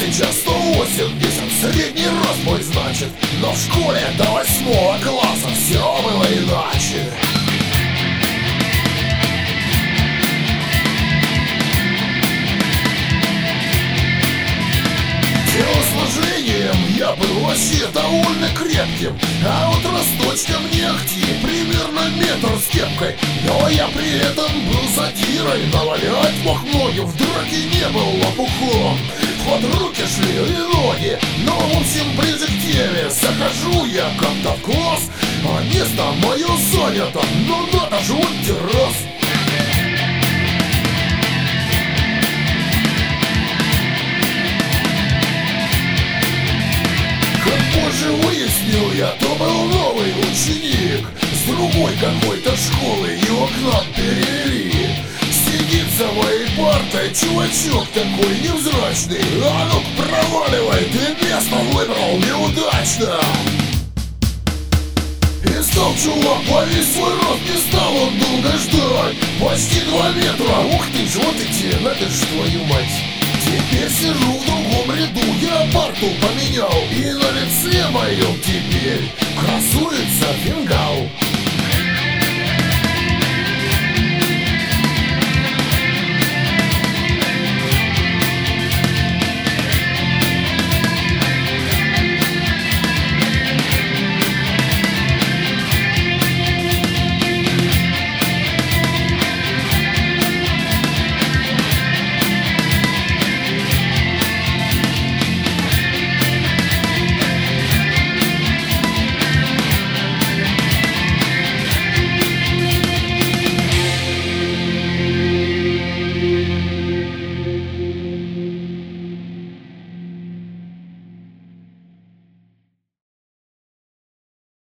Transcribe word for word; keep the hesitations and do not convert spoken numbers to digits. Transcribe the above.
сейчас сто восемьдесят, средний рост мой значит. Но в школе до восьмого класса все было иначе. Телосложением я был вообще довольно крепким, а вот росточком не ахти, примерно метр с кепкой. Но я при этом был задирой, навалять мог ноги, в драке не был лопухом. Под руки шли и ноги, но в общем ближе к теме. Захожу я как-то в класс, а место мое занято, но надо же, вот террас. Позже выяснил я, то был новый ученик с другой какой-то школы, его к нам перевели. Сидит за моей партой чувачок такой невзрачный, а ну проваливай, ты место выбрал неудачно. И стал чувак во весь свой рост, не стал он долго ждать. Почти два метра, ух ты ж, вот и те, надо ж твою мать. Теперь сижу в другом ряду, я парту поменял, и на лице моем теперь красуется фингал.